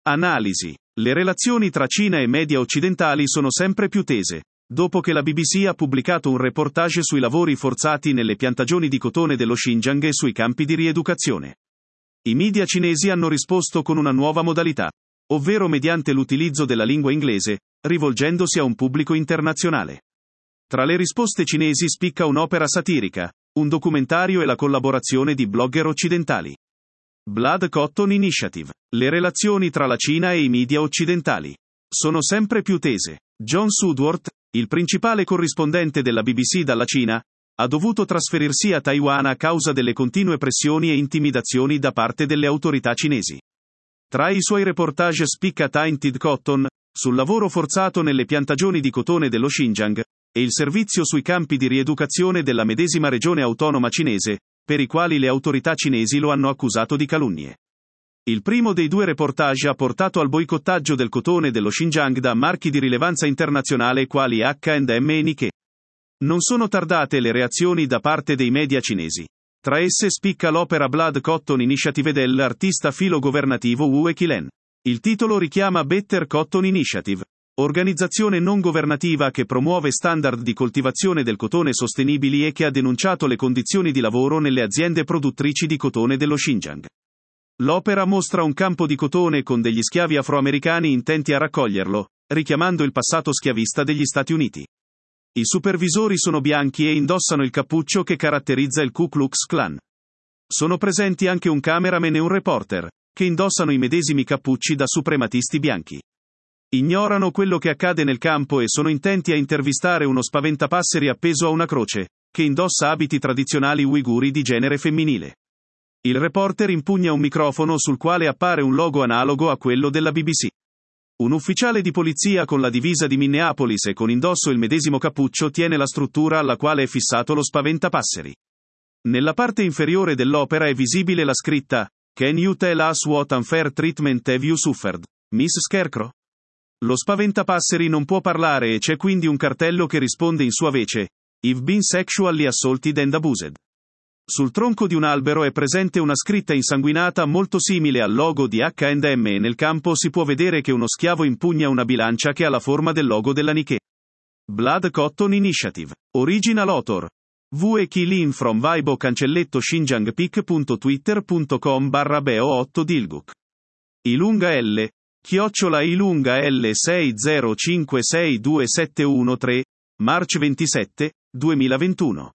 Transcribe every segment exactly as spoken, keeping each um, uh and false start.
Analisi. Le relazioni tra Cina e media occidentali sono sempre più tese, dopo che la B B C ha pubblicato un reportage sui lavori forzati nelle piantagioni di cotone dello Xinjiang e sui campi di rieducazione. I media cinesi hanno risposto con una nuova modalità, ovvero mediante l'utilizzo della lingua inglese, rivolgendosi a un pubblico internazionale. Tra le risposte cinesi spicca un'opera satirica, un documentario e la collaborazione di blogger occidentali. Blood Cotton Initiative. Le relazioni tra la Cina e i media occidentali sono sempre più tese. John Sudworth, il principale corrispondente della B B C dalla Cina, ha dovuto trasferirsi a Taiwan a causa delle continue pressioni e intimidazioni da parte delle autorità cinesi. Tra i suoi reportage spicca Tainted Cotton, sul lavoro forzato nelle piantagioni di cotone dello Xinjiang, e il servizio sui campi di rieducazione della medesima regione autonoma cinese, per i quali le autorità cinesi lo hanno accusato di calunnie. Il primo dei due reportage ha portato al boicottaggio del cotone dello Xinjiang da marchi di rilevanza internazionale quali acca e emme e Nikkei. Non sono tardate le reazioni da parte dei media cinesi. Tra esse spicca l'opera Blood Cotton Initiative dell'artista filogovernativo Wu Qilen. Il titolo richiama Better Cotton Initiative, organizzazione non governativa che promuove standard di coltivazione del cotone sostenibili e che ha denunciato le condizioni di lavoro nelle aziende produttrici di cotone dello Xinjiang. L'opera mostra un campo di cotone con degli schiavi afroamericani intenti a raccoglierlo, richiamando il passato schiavista degli Stati Uniti. I supervisori sono bianchi e indossano il cappuccio che caratterizza il Ku Klux Klan. Sono presenti anche un cameraman e un reporter, che indossano i medesimi cappucci da suprematisti bianchi. Ignorano quello che accade nel campo e sono intenti a intervistare uno spaventapasseri appeso a una croce, che indossa abiti tradizionali uiguri di genere femminile. Il reporter impugna un microfono sul quale appare un logo analogo a quello della B B C. Un ufficiale di polizia con la divisa di Minneapolis e con indosso il medesimo cappuccio tiene la struttura alla quale è fissato lo spaventapasseri. Nella parte inferiore dell'opera è visibile la scritta "Can you tell us what unfair treatment have you suffered, Miss Scarecrow?" Lo spaventapasseri non può parlare e c'è quindi un cartello che risponde in sua vece: "I've been sexually assaulted and abused." Sul tronco di un albero è presente una scritta insanguinata molto simile al logo di acca e emme e nel campo si può vedere che uno schiavo impugna una bilancia che ha la forma del logo della Nikkei. Blood Cotton Initiative. Original author. Wu Qilen from Weibo cancelletto xinjiangpic.twitter.com barra beo otto dilguk. Ilunga L. Chiocciola Ilunga L sei zero cinque sei due sette uno tre, March ventisette, duemilaventuno.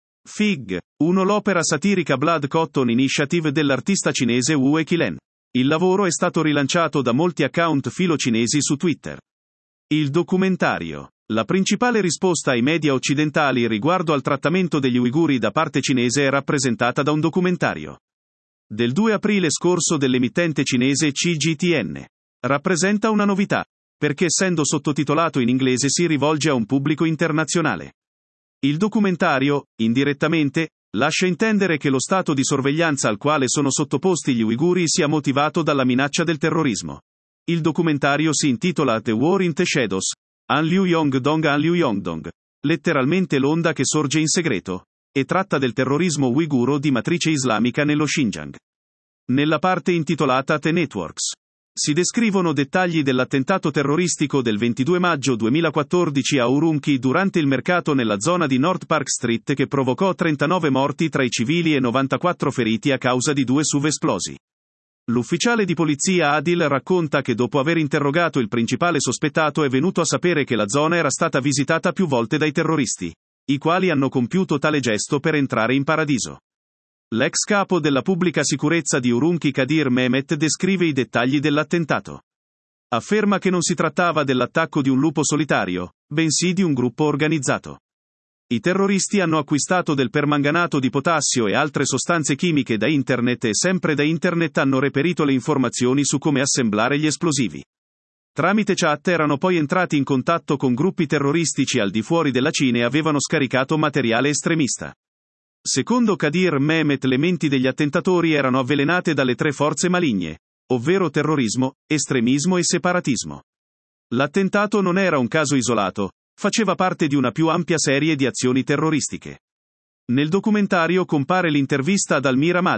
Fig. uno L'opera satirica Blood Cotton Initiative dell'artista cinese Wu Qilen. Il lavoro è stato rilanciato da molti account filo cinesi su Twitter. Il documentario. La principale risposta ai media occidentali riguardo al trattamento degli uiguri da parte cinese è rappresentata da un documentario del due aprile scorso dell'emittente cinese C G T N. Rappresenta una novità, perché essendo sottotitolato in inglese si rivolge a un pubblico internazionale. Il documentario, indirettamente, lascia intendere che lo stato di sorveglianza al quale sono sottoposti gli uiguri sia motivato dalla minaccia del terrorismo. Il documentario si intitola The War in the Shadows, An Liu Yongdong An Liu Yongdong, letteralmente l'onda che sorge in segreto, e tratta del terrorismo uiguro di matrice islamica nello Xinjiang. Nella parte intitolata The Networks si descrivono dettagli dell'attentato terroristico del ventidue maggio duemilaquattordici a Urumqi durante il mercato nella zona di North Park Street che provocò trentanove morti tra i civili e novantaquattro feriti a causa di due S U V esplosi. L'ufficiale di polizia Adil racconta che dopo aver interrogato il principale sospettato è venuto a sapere che la zona era stata visitata più volte dai terroristi, i quali hanno compiuto tale gesto per entrare in paradiso. L'ex capo della pubblica sicurezza di Urumqi Qadir Mehmet descrive i dettagli dell'attentato. Afferma che non si trattava dell'attacco di un lupo solitario, bensì di un gruppo organizzato. I terroristi hanno acquistato del permanganato di potassio e altre sostanze chimiche da internet e sempre da internet hanno reperito le informazioni su come assemblare gli esplosivi. Tramite chat erano poi entrati in contatto con gruppi terroristici al di fuori della Cina e avevano scaricato materiale estremista. Secondo Qadir Mehmet le menti degli attentatori erano avvelenate dalle tre forze maligne, ovvero terrorismo, estremismo e separatismo. L'attentato non era un caso isolato, faceva parte di una più ampia serie di azioni terroristiche. Nel documentario compare l'intervista ad Almira Mader,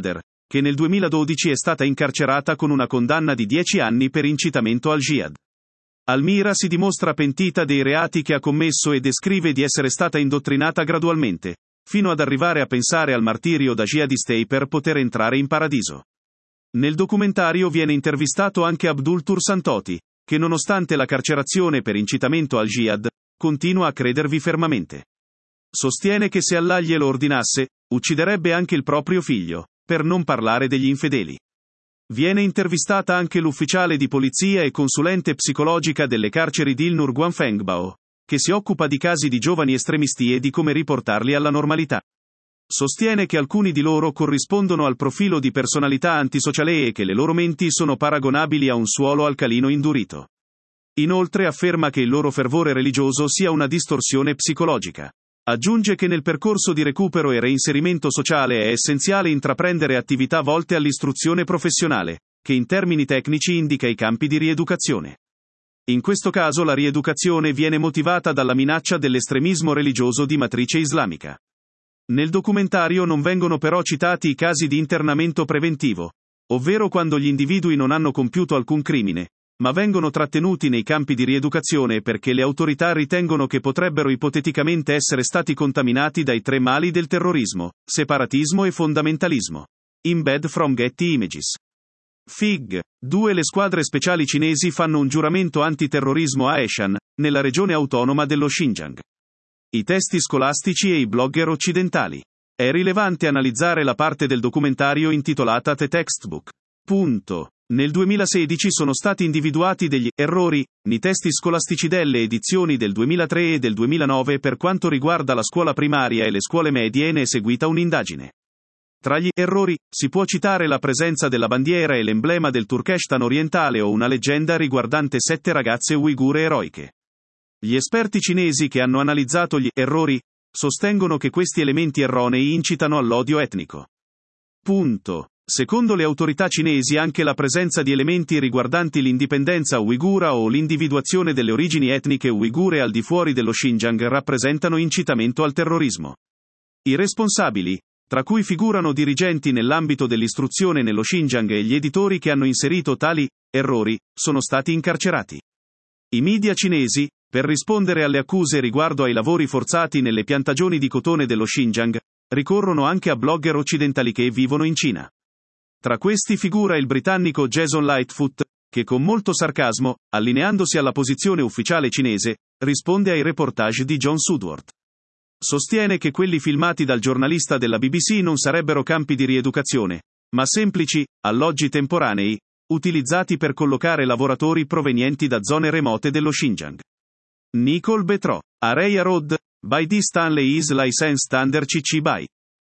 che nel duemiladodici è stata incarcerata con una condanna di dieci anni per incitamento al jihad. Almira si dimostra pentita dei reati che ha commesso e descrive di essere stata indottrinata gradualmente, fino ad arrivare a pensare al martirio da jihadistei per poter entrare in paradiso. Nel documentario viene intervistato anche Abdul Tursantoti, che nonostante la carcerazione per incitamento al jihad, continua a credervi fermamente. Sostiene che se Allah glielo ordinasse, ucciderebbe anche il proprio figlio, per non parlare degli infedeli. Viene intervistata anche l'ufficiale di polizia e consulente psicologica delle carceri Dilnur Guanfengbao, che si occupa di casi di giovani estremisti e di come riportarli alla normalità. Sostiene che alcuni di loro corrispondono al profilo di personalità antisociale e che le loro menti sono paragonabili a un suolo alcalino indurito. Inoltre afferma che il loro fervore religioso sia una distorsione psicologica. Aggiunge che nel percorso di recupero e reinserimento sociale è essenziale intraprendere attività volte all'istruzione professionale, che in termini tecnici indica i campi di rieducazione. In questo caso la rieducazione viene motivata dalla minaccia dell'estremismo religioso di matrice islamica. Nel documentario non vengono però citati i casi di internamento preventivo, ovvero quando gli individui non hanno compiuto alcun crimine, ma vengono trattenuti nei campi di rieducazione perché le autorità ritengono che potrebbero ipoteticamente essere stati contaminati dai tre mali del terrorismo, separatismo e fondamentalismo. Embed from Getty Images. Fig. due Le squadre speciali cinesi fanno un giuramento antiterrorismo a Heshan, nella regione autonoma dello Xinjiang. I testi scolastici e i blogger occidentali. È rilevante analizzare la parte del documentario intitolata The Textbook. Punto. Nel duemilasedici sono stati individuati degli errori nei testi scolastici delle edizioni del duemilatré e del duemilanove per quanto riguarda la scuola primaria e le scuole medie e ne è seguita un'indagine. Tra gli errori si può citare la presenza della bandiera e l'emblema del Turkestan orientale o una leggenda riguardante sette ragazze uigure eroiche. Gli esperti cinesi che hanno analizzato gli errori sostengono che questi elementi erronei incitano all'odio etnico. Punto. Secondo le autorità cinesi anche la presenza di elementi riguardanti l'indipendenza uigura o l'individuazione delle origini etniche uigure al di fuori dello Xinjiang rappresentano incitamento al terrorismo. I responsabili, tra cui figurano dirigenti nell'ambito dell'istruzione nello Xinjiang e gli editori che hanno inserito tali errori, sono stati incarcerati. I media cinesi, per rispondere alle accuse riguardo ai lavori forzati nelle piantagioni di cotone dello Xinjiang, ricorrono anche a blogger occidentali che vivono in Cina. Tra questi figura il britannico Jason Lightfoot, che con molto sarcasmo, allineandosi alla posizione ufficiale cinese, risponde ai reportage di John Sudworth. Sostiene che quelli filmati dal giornalista della B B C non sarebbero campi di rieducazione, ma semplici alloggi temporanei, utilizzati per collocare lavoratori provenienti da zone remote dello Xinjiang. Nicole Betrò, Area Road, by the Stanley is licensed under C C B Y.